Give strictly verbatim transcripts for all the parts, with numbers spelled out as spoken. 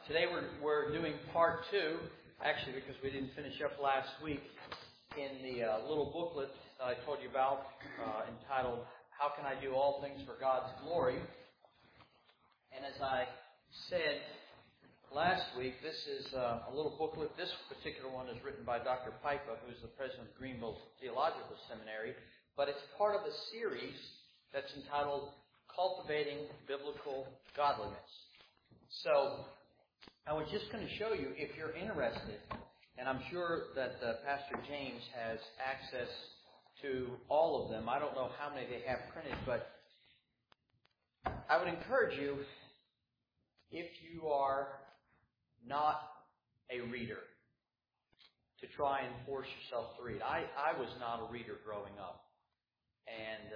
Today we're, we're doing part two, actually because we didn't finish up last week, in the uh, little booklet that I told you about uh, entitled, How Can I Do All Things for God's Glory? And as I said last week, this is uh, a little booklet. This particular one is written by Doctor Pipa, who's the president of Greenville Theological Seminary, but it's part of a series that's entitled Cultivating Biblical Godliness. So I was just going to show you, if you're interested, and I'm sure that uh, Pastor James has access to all of them. I don't know how many they have printed, but I would encourage you, if you are not a reader, to try and force yourself to read. I, I was not a reader growing up. And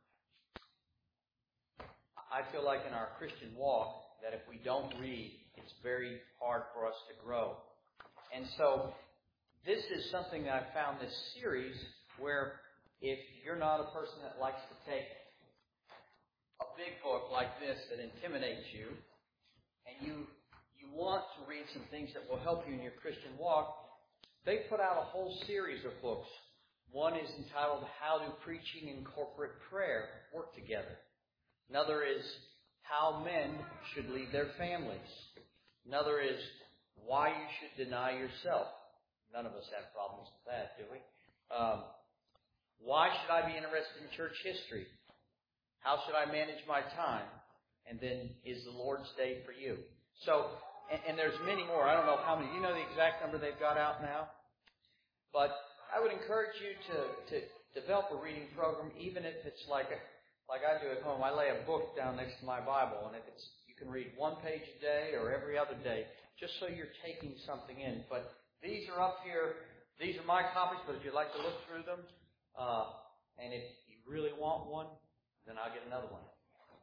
uh, I feel like in our Christian walk that if we don't read, it's very hard for us to grow. And so this is something that I found this series where if you're not a person that likes to take a big book like this that intimidates you, and you you want to read some things that will help you in your Christian walk, they put out a whole series of books. One is entitled How Do Preaching and Corporate Prayer Work Together? Another is How Men Should Lead Their Families. Another is Why You Should Deny Yourself. None of us have problems with that, do we? Um, why should I be interested in church history? How should I manage my time? And then, is the Lord's Day for you? So, and, and there's many more. I don't know how many. You know the exact number they've got out now? But I would encourage you to, to develop a reading program, even if it's like a, like I do at home. I lay a book down next to my Bible, and if it's you can read one page a day or every other day, just so you're taking something in. But these are up here. These are my copies, but if you'd like to look through them, uh, and if you really want one, then I'll get another one.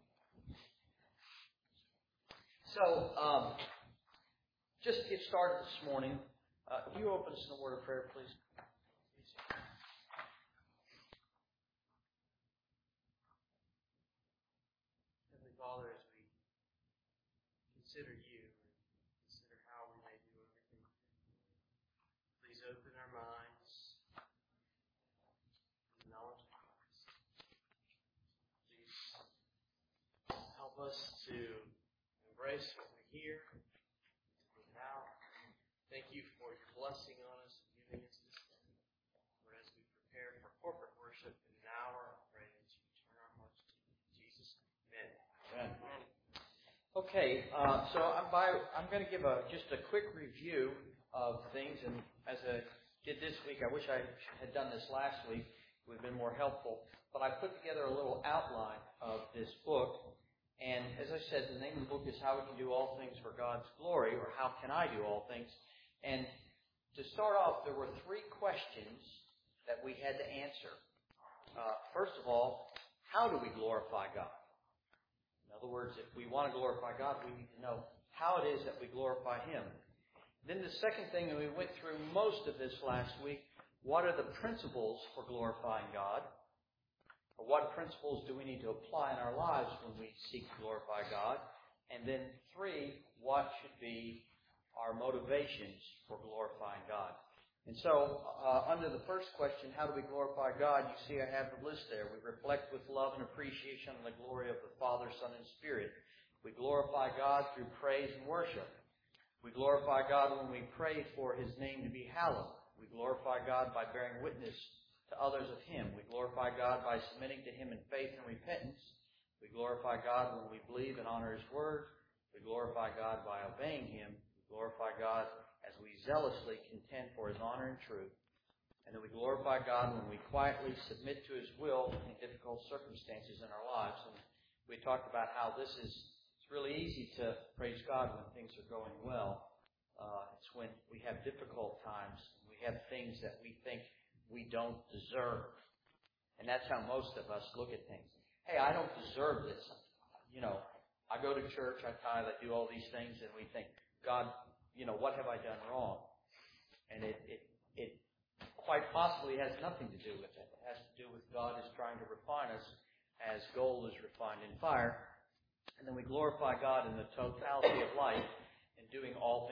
So, um, just to get started this morning, uh, can you open us in a word of prayer, please? Heavenly Father, as we consider you and consider how we may do everything, please open our minds to the knowledge of Christ. Please help us to embrace what we hear, to live it out. Thank you for your blessing on us and giving us this day. For as we prepare for corporate worship in an hour, I pray that you turn our hearts to you. In Jesus' name. Amen. Amen. Okay, uh, so I'm, by, I'm going to give a just a quick review of things, and as I did this week, I wish I had done this last week. It would have been more helpful. But I put together a little outline of this book, and as I said, the name of the book is How We Can Do All Things for God's Glory, or How Can I Do All Things? And to start off, there were three questions that we had to answer. Uh, first of all, how do we glorify God? In other words, if we want to glorify God, we need to know how it is that we glorify Him. Then the second thing, and we went through most of this last week, what are the principles for glorifying God? Or what principles do we need to apply in our lives when we seek to glorify God? And then three, what should be our motivations for glorifying God? And so, uh, under the first question, how do we glorify God? You see I have the list there. We reflect with love and appreciation on the glory of the Father, Son, and Spirit. We glorify God through praise and worship. We glorify God when we pray for His name to be hallowed. We glorify God by bearing witness to others of Him. We glorify God by submitting to Him in faith and repentance. We glorify God when we believe and honor His Word. We glorify God by obeying Him. We glorify God as we zealously contend for His honor and truth. And then we glorify God when we quietly submit to His will in difficult circumstances in our lives. And we talked about how this is it's really easy to praise God when things are going well. Uh, it's when we have difficult times, we have things that we think we don't deserve. And that's how most of us look at things. Hey, I don't deserve this. You know, I go to church, I tithe, I do all these things, and we think, God, you know, what have I done wrong? And it, it, it quite possibly has nothing to do with it. It has to do with God is trying to refine us as gold is refined in fire. And then we glorify God in the totality of life and doing all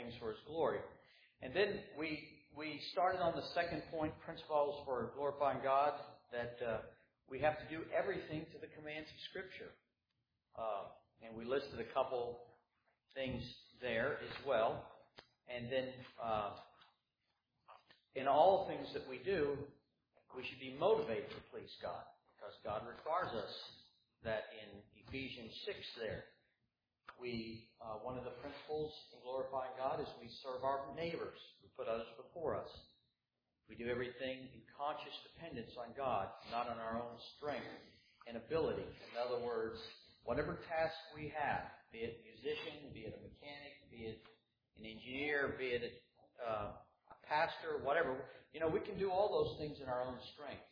things for His glory. And then we we started on the second point, principles for glorifying God, that uh, we have to do everything to the commands of Scripture. Uh, and we listed a couple things there as well. And then uh, in all things that we do, we should be motivated to please God, because God requires us that in Ephesians six there. We uh, one of the principles in glorifying God is we serve our neighbors. We put others before us. We do everything in conscious dependence on God, not on our own strength and ability. In other words, whatever task we have, be it a musician, be it a mechanic, be it an engineer, be it a, uh, a pastor, whatever, you know, we can do all those things in our own strength.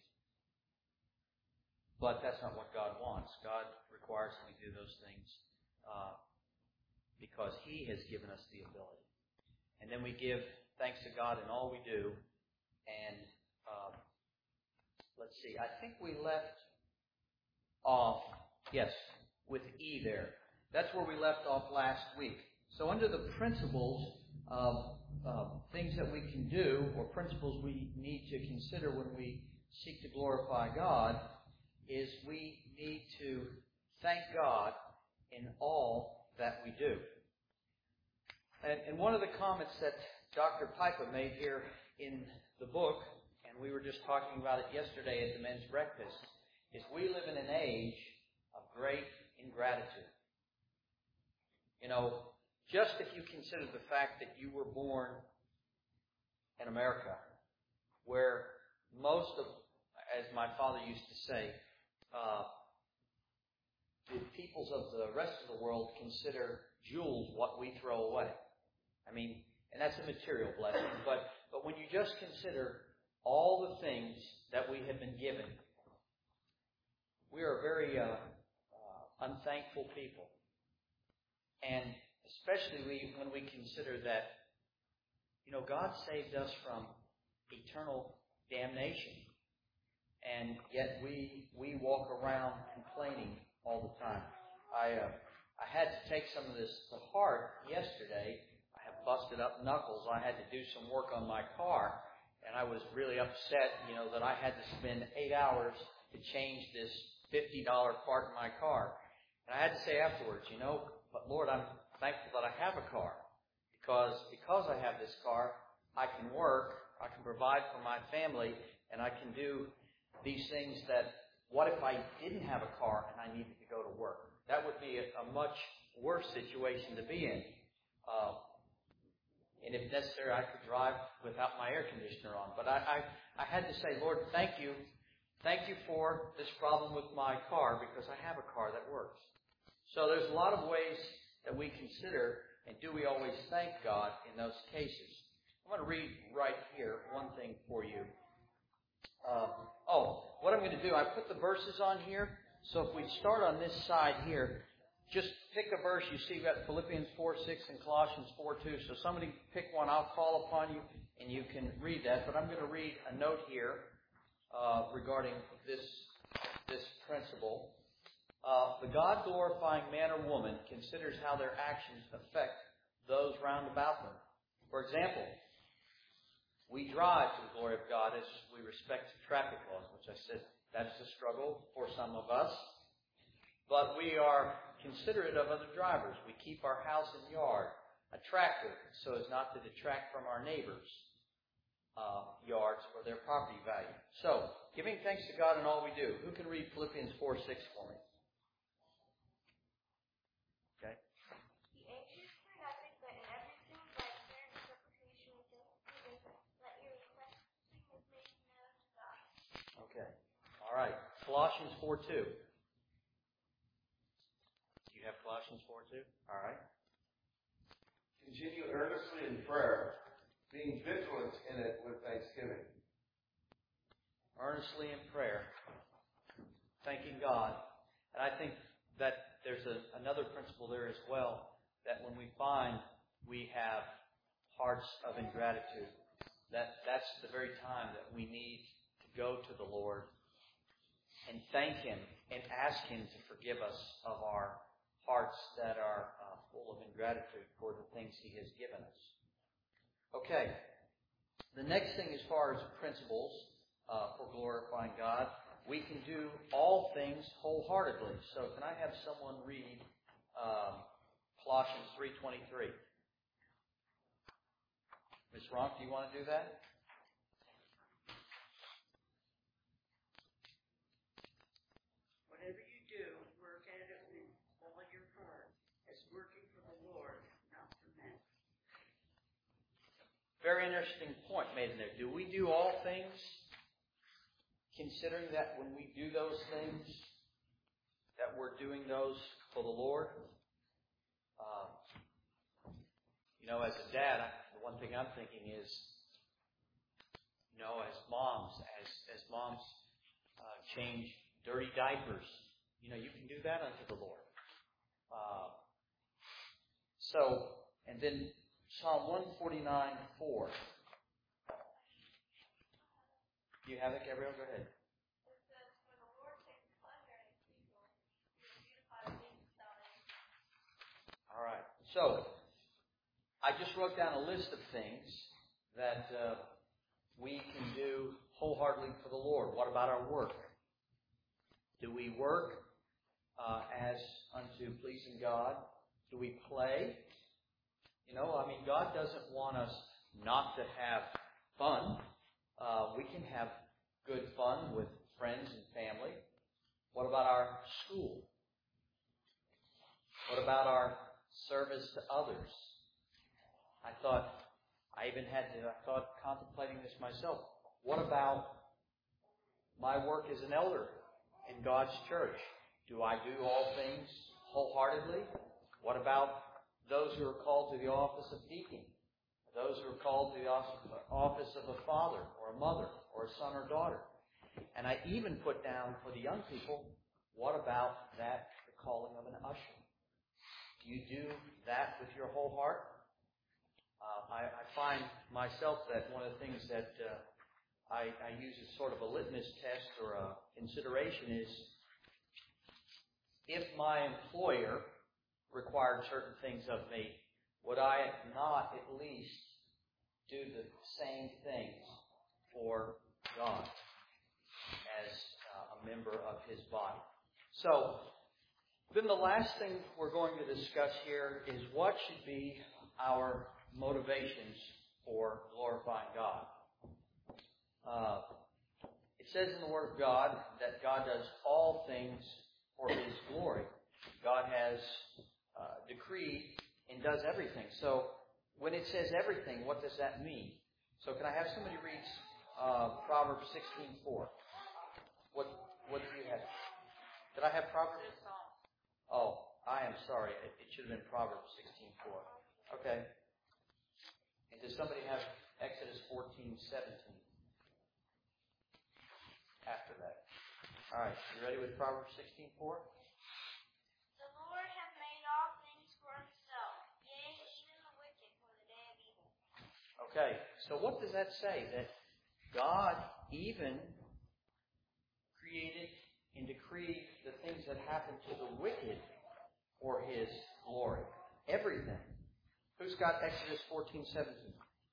But that's not what God wants. God requires that we do those things uh, because He has given us the ability. And then we give thanks to God in all we do. And um, let's see, I think we left off, yes, with E there. That's where we left off last week. So under the principles of uh, things that we can do, or principles we need to consider when we seek to glorify God, is we need to thank God in all that we do. And, and one of the comments that Doctor Piper made here in the book, and we were just talking about it yesterday at the men's breakfast, is we live in an age of great ingratitude. You know, just if you consider the fact that you were born in America, where most of, as my father used to say, uh, the peoples of the rest of the world consider jewels what we throw away. I mean, and that's a material blessing, but, but when you just consider all the things that we have been given, we are a very uh, uh, unthankful people. And especially we, when we consider that, you know, God saved us from eternal damnation. And yet we we walk around complaining all the time. I uh, I had to take some of this to heart yesterday. I have busted up knuckles. I had to do some work on my car, and I was really upset, you know, that I had to spend eight hours to change this fifty dollars part in my car. And I had to say afterwards, you know, but Lord, I'm thankful that I have a car, because because I have this car, I can work, I can provide for my family, and I can do these things that, what if I didn't have a car and I needed to go to work? That would be a, a much worse situation to be in. Uh, and if necessary, I could drive without my air conditioner on. But I, I, I had to say, Lord, thank you. Thank you for this problem with my car, because I have a car that works. So there's a lot of ways that we consider, and do we always thank God in those cases? I'm going to read right here one thing for you. Uh, oh, what I'm going to do, I put the verses on here. So if we start on this side here, just pick a verse. You see, you've got Philippians four six and Colossians four two. So somebody pick one. I'll call upon you, and you can read that. But I'm going to read a note here uh, regarding this this principle. Uh, the God-glorifying man or woman considers how their actions affect those round about them. For example, we drive to the glory of God as we respect traffic laws, which I said that's a struggle for some of us. But we are considerate of other drivers. We keep our house and yard attractive so as not to detract from our neighbors' uh, yards or their property value. So, giving thanks to God in all we do. Who can read Philippians four six for me? Okay. Okay. All right. Colossians four two. Do you have Colossians four two? All right. Continue earnestly in prayer, being vigilant in it with thanksgiving. Earnestly in prayer, thanking God. And I think that there's a, another principle there as well, that when we find we have hearts of ingratitude, that that's the very time that we need to go to the Lord and thank Him and ask Him to forgive us of our hearts that are uh, full of ingratitude for the things He has given us. Okay. The next thing as far as principles uh, for glorifying God, we can do all things wholeheartedly. So can I have someone read um, Colossians three twenty-three? Miz Ronk, do you want to do that? Whatever you do, work at it with all your heart, as working for the Lord, not for men. Very interesting point made in there. Do we do all things considering that when we do those things, that we're doing those for the Lord? Uh, you know, as a dad, I, the one thing I'm thinking is, you know, as moms, as as moms uh, change dirty diapers, you know, you can do that unto the Lord. Uh, so, and then Psalm one forty-nine four. You have it, Gabrielle? Go ahead. It says, "For the Lord takes pleasure in his people. He will beautify things without end." All right. So, I just wrote down a list of things that uh, we can do wholeheartedly for the Lord. What about our work? Do we work uh, as unto pleasing God? Do we play? You know, I mean, God doesn't want us not to have fun. Uh, we can have good fun with friends and family. What about our school? What about our service to others? I thought, I even had to, I thought, contemplating this myself. What about my work as an elder in God's church? Do I do all things wholeheartedly? What about those who are called to the office of deacon? Those who are called to the office of a father or a mother or a son or daughter? And I even put down for the young people, what about that, the calling of an usher? Do you do that with your whole heart? Uh, I, I find myself that one of the things that uh, I, I use as sort of a litmus test or a consideration is if my employer required certain things of me, would I not at least do the same things for God as uh, a member of His body? So, then the last thing we're going to discuss here is what should be our motivations for glorifying God. Uh, it says in the Word of God that God does all things for His glory. God has uh, decreed and does everything. So when it says everything, what does that mean? So can I have somebody read uh, Proverbs sixteen four? What what do you have? Did I have Proverbs? Oh, I am sorry. It, it should have been Proverbs sixteen four. Okay. And does somebody have Exodus fourteen seventeen? After that. All right. You ready with Proverbs sixteen four? The Lord hath made all things for himself, yea, even the wicked for the day of evil. Okay. So what does that say? That God even created and decreed the things that happen to the wicked for His glory. Everything. Who's got Exodus fourteen seventeen?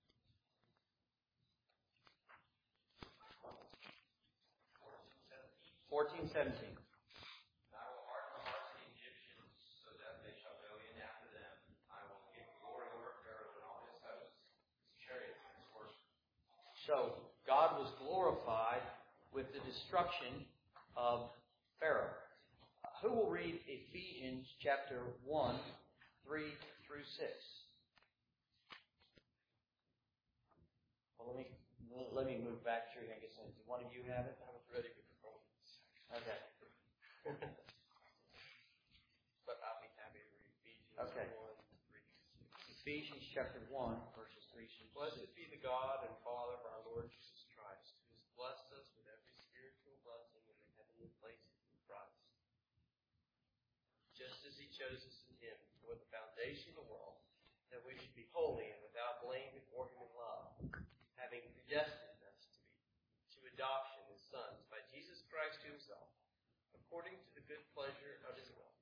fourteen seventeen. I will harden the hearts of the Egyptians, so that they shall go in after them. I will give glory over Pharaoh and all his hosts, his chariots and his horsemen. So, God was glorified with the destruction of Pharaoh. Uh, who will read Ephesians chapter one, three through six? Well, let me let me move back through here and get some. Do one of you have it? I was ready with the Romans. Okay. But I'll be happy to read Ephesians Okay. one, three, six. Ephesians chapter one, verses three through Blessed six. be the God and Father of our Lord Jesus Christ, who has blessed us with every spiritual blessing in the heavenly places in Christ. Just as He chose us in Him before the foundation of the world, that we should be holy and without blame before Him in love, having predestined us to be to adoption as sons by Jesus Christ to Himself, according to the good pleasure of His will.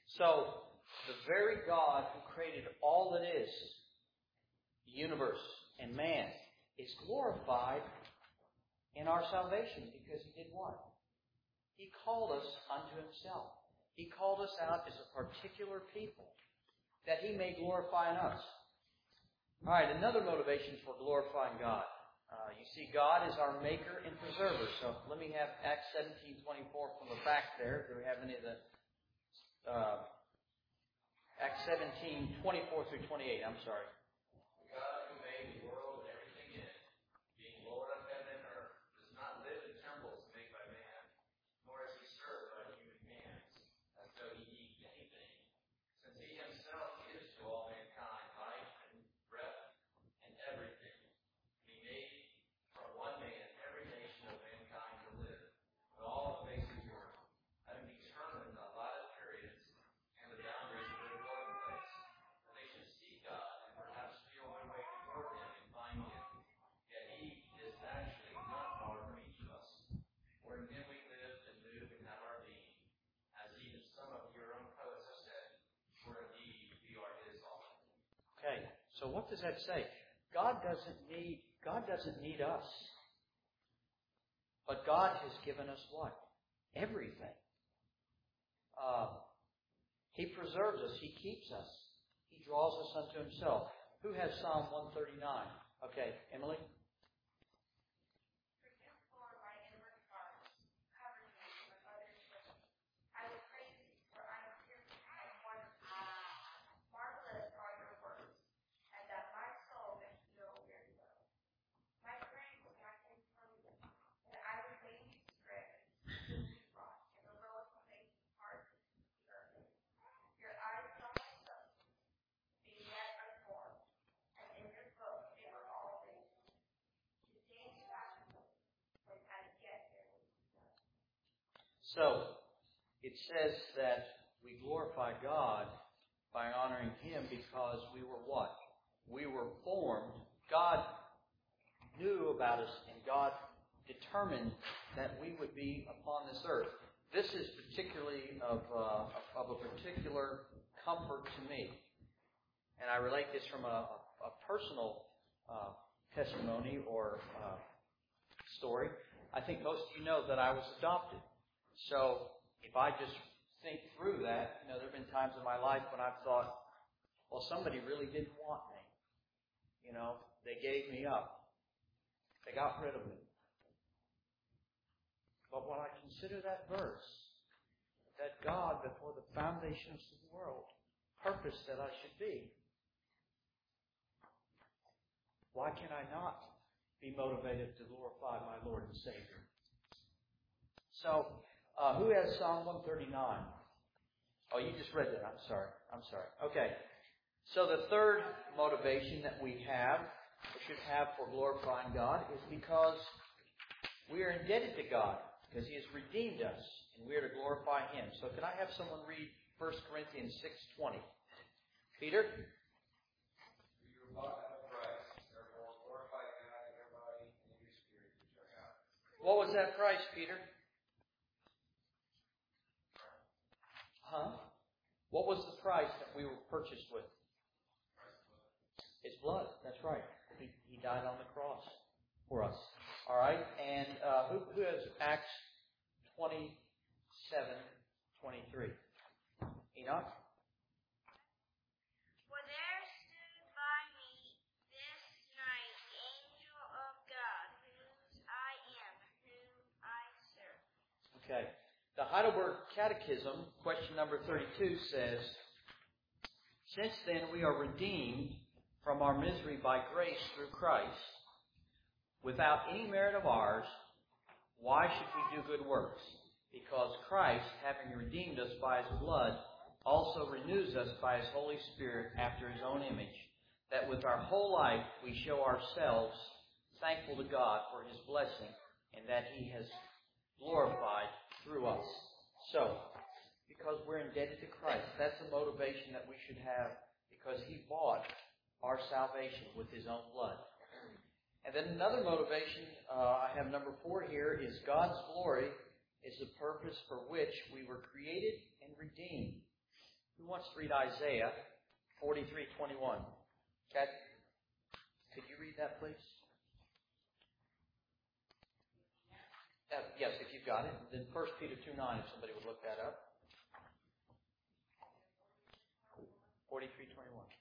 So, the very God who created all that is, the universe, and man is glorified in our salvation because He did what? He called us unto Himself. He called us out as a particular people that He may glorify in us. All right, another motivation for glorifying God. Uh, you see, God is our maker and preserver. So let me have Acts seventeen twenty-four from the back there. Do we have any of the... Uh, Acts seventeen twenty-four through twenty-eight. I'm sorry. God who made the world and everything in it, being Lord of heaven and earth, does not live in temples made by man, nor is He served by human hands, as though He needed anything, since He Himself gives to all mankind life and breath and everything. He made from one man every nation of mankind to live, on all the face of the earth, having determined the allotted periods and the boundaries of their dwelling place, that they should seek God and perhaps feel their way toward Him and find Him. Yet He is actually not far from each of us. For in Him we live and move and have our being, as even some of your own poets have said, for indeed we are His offspring. Okay, so what does that say? God doesn't need God doesn't need us. But God has given us what? Everything. Uh, he preserves us. He keeps us. He draws us unto Himself. Who has Psalm one thirty-nine? Okay, Emily? For you, Lord, my inward parts, cover me with others' wisdom. I will praise Thee, for I am fearful and wonderful. Marvelous are Your words, and that my soul may know very well. My strength was not infirmity, and I was made to spread and rock in the lowest amazing parts of the earth. Your eyes saw my substance, being yet unformed, and in Your book they were all written. The days passed away, when as yet there was none. So, it says that we glorify God by honoring Him because we were what? We were formed. God knew about us and God determined that we would be upon this earth. This is particularly of, uh, of a particular comfort to me. And I relate this from a, a personal uh, testimony or uh, story. I think most of you know that I was adopted. So if I just think through that, you know, there have been times in my life when I've thought, well, somebody really didn't want me. You know, they gave me up. They got rid of me. But when I consider that verse, that God, before the foundations of the world, purposed that I should be, why can I not be motivated to glorify my Lord and Savior? So, uh, who has Psalm one thirty-nine? Oh, you just read that. I'm sorry. I'm sorry. Okay. So the third motivation that we have, or should have for glorifying God, is because we are indebted to God, because He has redeemed us, and we are to glorify Him. So can I have someone read First Corinthians six twenty? Peter? For you were bought at a price, therefore glorify God in your body and in your spirit, which are God's. What was that price, Peter? Huh? What was the price that we were purchased with? His blood. That's right. He, he died on the cross for us. All right. And uh, who, who has Acts twenty-seven twenty-three? Enoch? For there stood by me this night the angel of God, whose I am, whom I serve. Okay. The Heidelberg Catechism, question number thirty-two, says, since then we are redeemed from our misery by grace through Christ, without any merit of ours, why should we do good works? Because Christ, having redeemed us by His blood, also renews us by His Holy Spirit after His own image, that with our whole life we show ourselves thankful to God for His blessing, and that He has glorified through us. So, because we're indebted to Christ, that's the motivation that we should have, because He bought our salvation with His own blood. And then another motivation, uh, I have number four here, is God's glory is the purpose for which we were created and redeemed. Who wants to read Isaiah forty-three twenty-one? Kat, could you read that, please? Uh, yes, if you've got it. Then First Peter two nine, if somebody would look that up. forty-three twenty-one.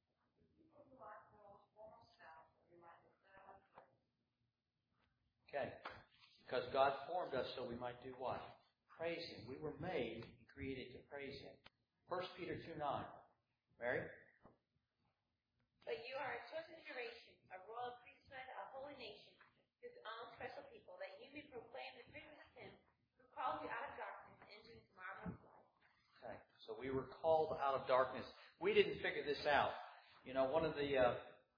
Okay. Because God formed us so we might do what? Praise Him. We were made and created to praise Him. First Peter two nine. Mary? But you are a chosen generation, a royal priesthood, a holy nation, His own special people, that you may proclaim the praises of Him who called you out of darkness into His marvelous light. Okay. So we were called out of darkness. We didn't figure this out. You know, one of the uh,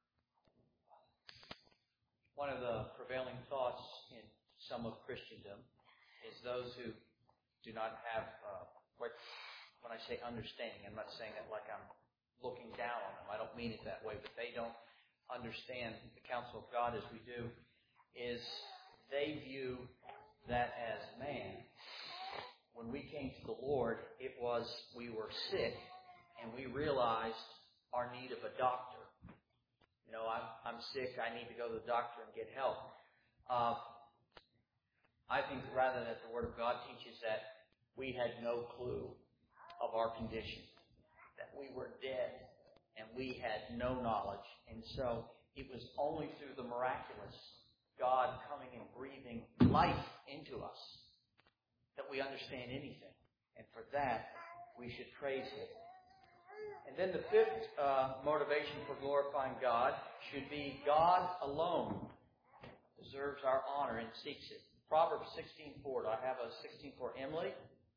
one of the prevailing thoughts in some of Christendom is those who do not have, uh, what, when I say understanding, I'm not saying that like I'm looking down on them. I don't mean it that way, but they don't understand the counsel of God as we do, is they view that as man. When we came to the Lord, it was we were sick and we realized our need of a doctor. You know, I'm, I'm sick, I need to go to the doctor and get help. Uh, I think rather that the Word of God teaches that we had no clue of our condition, that we were dead and we had no knowledge. And so it was only through the miraculous, God coming and breathing life into us, that we understand anything. And for that, we should praise Him. And then the fifth uh, motivation for glorifying God should be God alone deserves our honor and seeks it. Proverbs sixteen four. Do I have a sixteen four? Emily?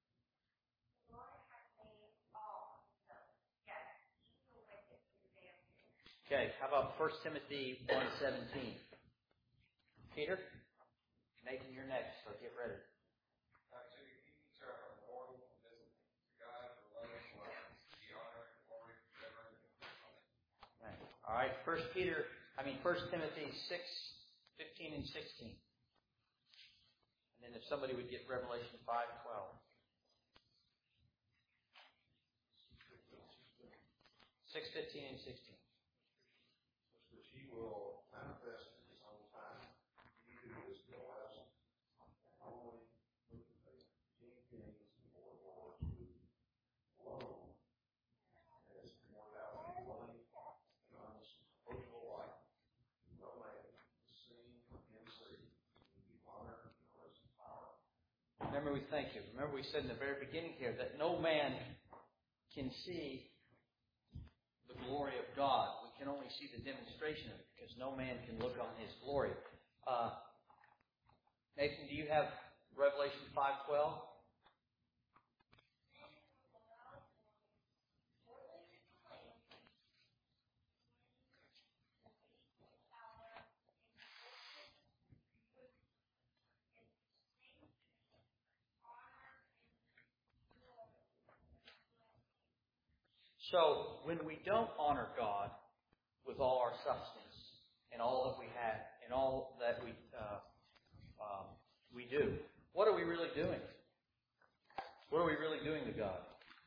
Okay, how about First Timothy one seventeen? Peter? Nathan, you're next, so get ready. All right, First Peter, I mean First Timothy six, fifteen and sixteen. And then if somebody would get Revelation five, twelve. Six, fifteen, and sixteen. Which He will manifest in His own time. He who is blessed, only with the King Kings and Lord Lords, who alone has immortality, life, and unspeakable life. No man has seen or can see. He honor and praise and power. Remember, we thank you. Remember, we said in the very beginning here that no man can see the glory of God. We can only see the demonstration of it because no man can look on His glory. Uh, Nathan, do you have Revelation five twelve? So, when we don't honor God with all our substance and all that we have and all that we uh, um, we do, what are we really doing? What are we really doing to God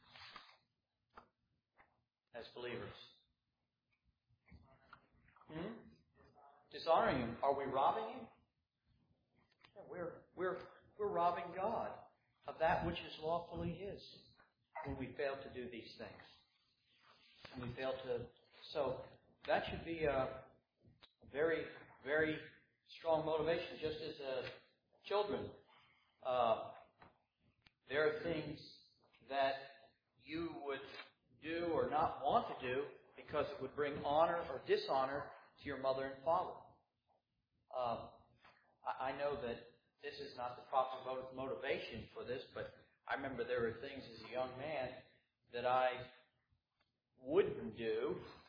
as believers? Hmm? Dishonoring Him. Are we robbing Him? Yeah, we're we're we're robbing God of that which is lawfully His when we fail to do these things. And we fail to, so that should be a very, very strong motivation. Just as uh, children, uh, there are things that you would do or not want to do because it would bring honor or dishonor to your mother and father. Um, I, I know that this is not the proper motivation for this, but I remember there were things as a young man that I wouldn't do,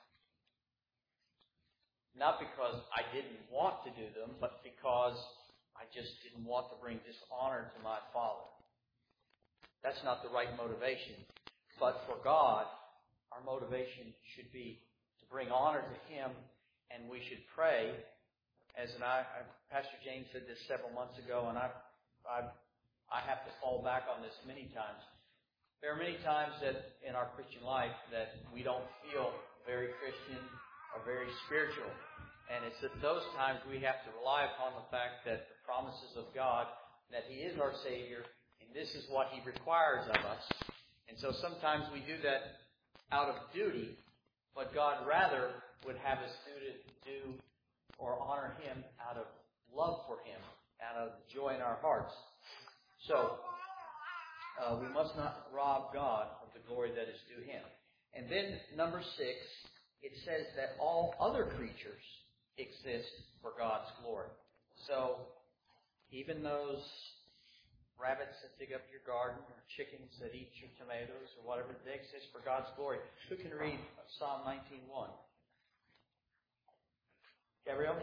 not because I didn't want to do them, but because I just didn't want to bring dishonor to my father. That's not the right motivation. But for God, our motivation should be to bring honor to Him, and we should pray. As and I, I Pastor James said this several months ago, and I, I, I have to fall back on this many times. There are many times that in our Christian life that we don't feel very Christian or very spiritual. And it's at those times we have to rely upon the fact that the promises of God, that He is our Savior, and this is what He requires of us. And so sometimes we do that out of duty, but God rather would have us do to do or honor Him out of love for Him, out of joy in our hearts. So uh, we must not rob God of the glory that is due Him. And then number six, it says that all other creatures exist for God's glory. So even those rabbits that dig up your garden, or chickens that eat your tomatoes, or whatever, they exist for God's glory. Who can read Psalm nineteen one? Gabrielle?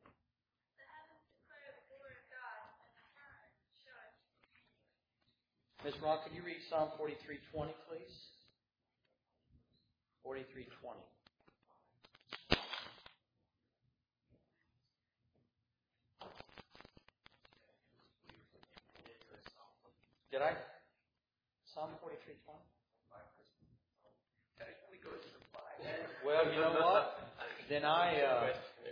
Miz Ron, could you read Psalm forty-three twenty, please? forty-three twenty. Did I? Psalm forty-three twenty? Well, you know what? Then I, uh,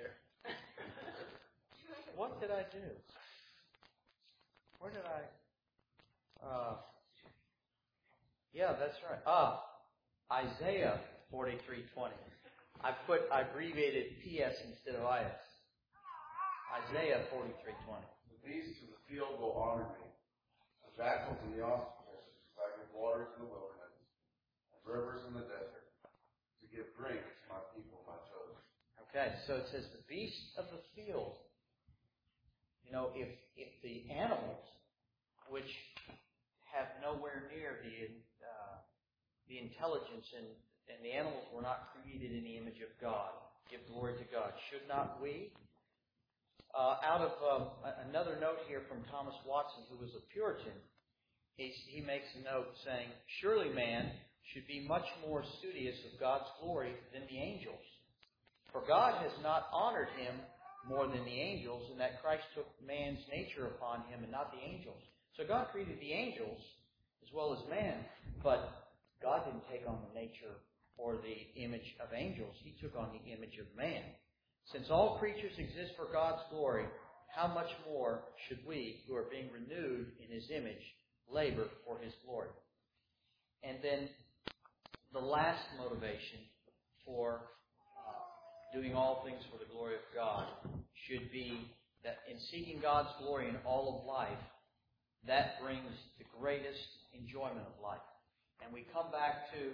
what did I do? Where did I, uh, yeah, that's right. Ah, Isaiah forty-three twenty. I put, I abbreviated P S instead of I S. Isaiah forty-three twenty. The beasts of the field will honor me. The jackals and the ostriches, I give waters in the wilderness, and rivers in the desert, to give drink to my people, my children. Okay, so it says the beasts of the field. You know, if if the animals, which have nowhere near the uh, the intelligence and and the animals were not created in the image of God, give glory to God. Should not we? Uh, out of um, another note here from Thomas Watson, who was a Puritan, he, he makes a note saying, surely man should be much more studious of God's glory than the angels. For God has not honored him more than the angels, in that Christ took man's nature upon him and not the angels. So God created the angels as well as man, but God didn't take on the nature or the image of angels. He took on the image of man. Since all creatures exist for God's glory, how much more should we, who are being renewed in His image, labor for His glory? And then the last motivation for uh, doing all things for the glory of God should be that in seeking God's glory in all of life, that brings the greatest enjoyment of life. And we come back to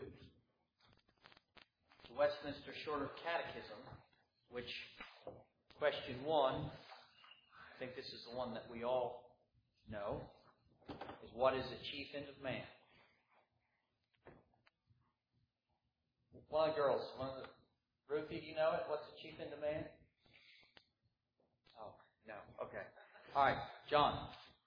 the Westminster Shorter Catechism, which, question one, I think this is the one that we all know, is what is the chief end of man? One of the girls, one of the, Ruthie, do you know it? What's the chief end of man? Oh, no. Okay. All right. John.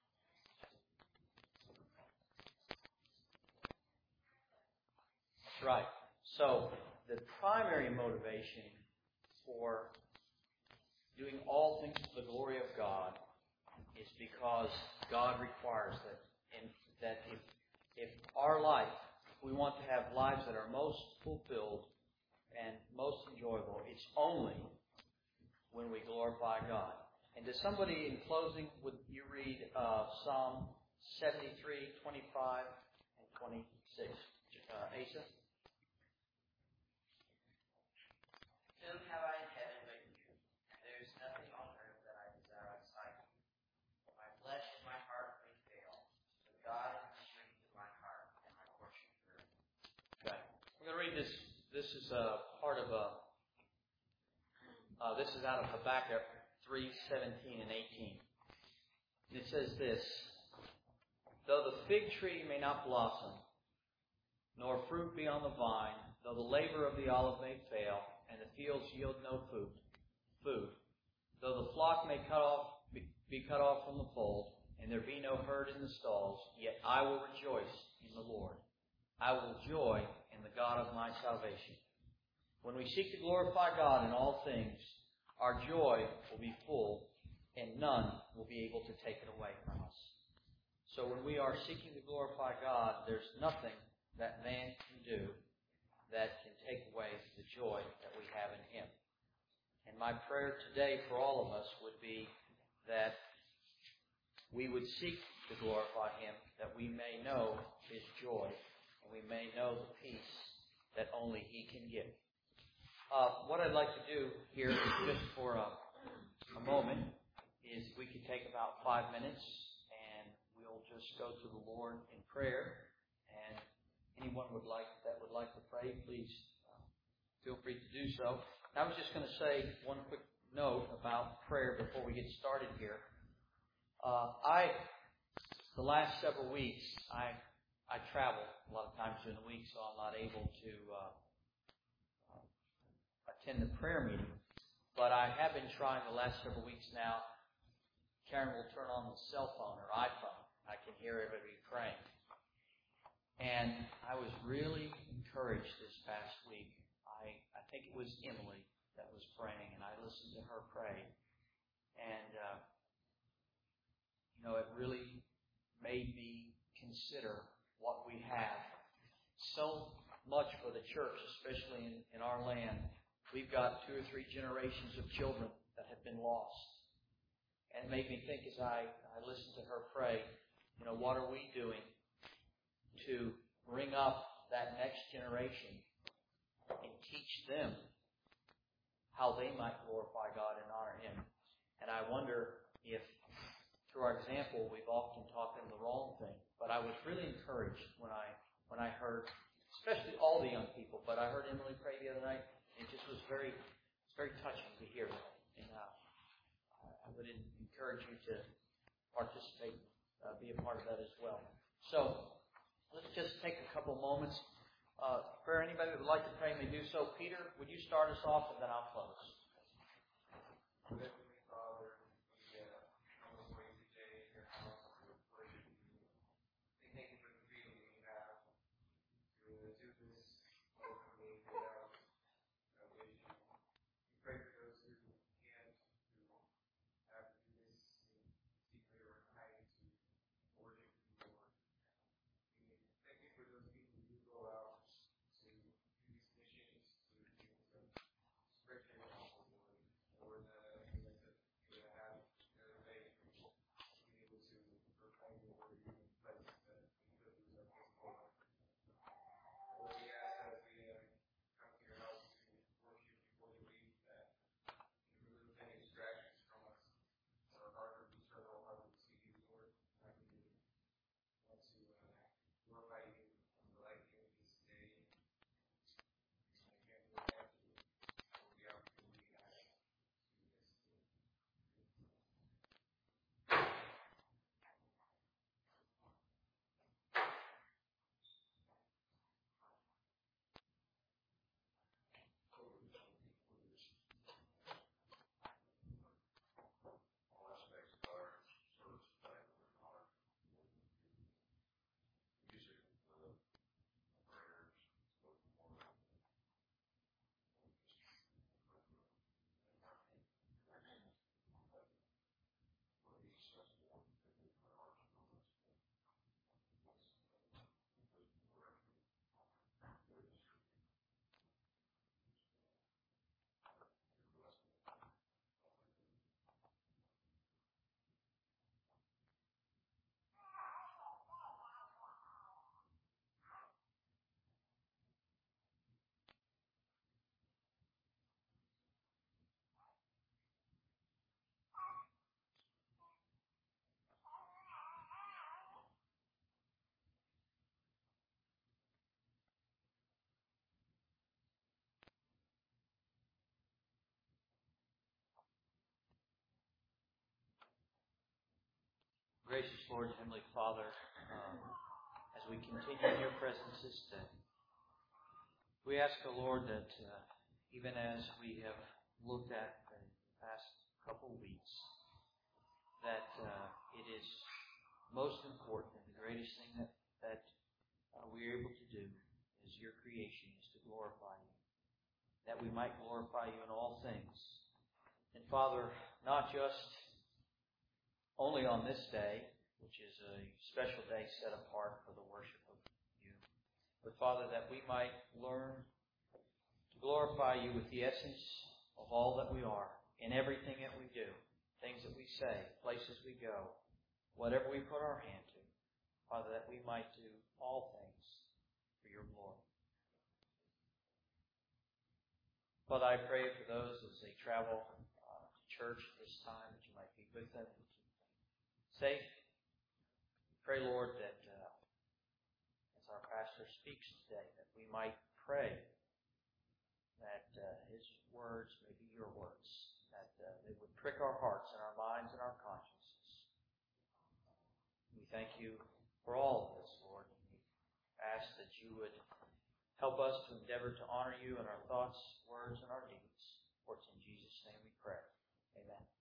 That's right. So, the primary motivation for doing all things for the glory of God is because God requires that. And that if, if our life, if we want to have lives that are most fulfilled and most enjoyable, it's only when we glorify God. And does somebody, in closing, would you read uh, Psalm seventy-three, twenty-five, and twenty-six? Uh, Asa? Whom have I in heaven but you? There is nothing on earth that I desire outside you. My flesh and my heart may fail, but God is the strength of my heart and my portion forever. Okay. I'm going to read this. This is a part of a. Uh, this is out of Habakkuk three, seventeen and eighteen. It says this: though the fig tree may not blossom, nor fruit be on the vine, though the labor of the olive may fail, and the fields yield no food, food, though the flock may cut off, be, be cut off from the fold, and there be no herd in the stalls, yet I will rejoice in the Lord. I will joy in the God of my salvation. When we seek to glorify God in all things, our joy will be full, and none will be able to take it away from us. So when we are seeking to glorify God, there's nothing that man can do that can take away the joy that we have in Him. And my prayer today for all of us would be that we would seek to glorify Him, that we may know His joy, and we may know the peace that only He can give. Uh, what I'd like to do here, just for a, a moment, is we could take about five minutes, and we'll just go to the Lord in prayer. And anyone would like that would like to pray, please uh, feel free to do so. I was just going to say one quick note about prayer before we get started here. Uh, I, the last several weeks, I I travel a lot of times during the week, so I'm not able to uh, uh, attend the prayer meeting. But I have been trying the last several weeks now. Karen will turn on the cell phone or iPhone. I can hear everybody praying. And I was really encouraged this past week. I, I think it was Emily that was praying, and I listened to her pray. And, uh, you know, it really made me consider what we have. So much for the church, especially in, in our land. We've got two or three generations of children that have been lost. And it made me think as I, I listened to her pray, you know, what are we doing to bring up that next generation and teach them how they might glorify God and honor Him. And I wonder if, through our example, we've often taught them the wrong thing. But I was really encouraged when I when I heard, especially all the young people, but I heard Emily pray the other night. It just was very, it's very touching to hear that. And uh, I would encourage you to participate, uh, be a part of that as well. So let's just take a couple moments. Uh, for anybody that would like to pray, may do so. Peter, would you start us off, and then I'll close. Heavenly Father, we uh, come before you today in your house to worship you. We thank you for the freedom we have to do this openly without no issue. We pray for those who can't, who have to do this in secret or in hiding to worship you, Lord. We thank you for those people who go out to do these missions, to be able to spread your gospel, Lord. Lord, uh, we like to be able to have their faith, be able to proclaim the word even in places that we could lose our faith, Lord. Lord, we ask as we uh, come to your house to worship before we leave that you remove any distractions from us. Our heart would be turned, our heart would see you, Lord. And we want to uh, glorify you and delight you in this day. And again, we thank you for the opportunity we have to do this. All aspects of our service tonight, Lord, honor music, uh, prayers, spoken word. Lord, be accessible in our hearts and our lives. Gracious Lord, Heavenly Father, um, as we continue in your presence this day, we ask, O Lord, that uh, even as we have looked at the past couple weeks, that uh, it is most important and the greatest thing that, that uh, we are able to do as your creation is to glorify you, that we might glorify you in all things. And Father, not just only on this day, which is a special day set apart for the worship of you, but Father, that we might learn to glorify you with the essence of all that we are, in everything that we do, things that we say, places we go, whatever we put our hand to, Father, that we might do all things for your glory. Father, I pray for those as they travel uh, to church at this time, that you might be with them and keep them safe. Pray, Lord, that uh, as our pastor speaks today, that we might pray that uh, his words may be your words, that uh, they would prick our hearts and our minds and our consciences. We thank you for all of this, Lord. We ask that you would help us to endeavor to honor you in our thoughts, words, and our deeds. For it's in Jesus' name we pray. Amen.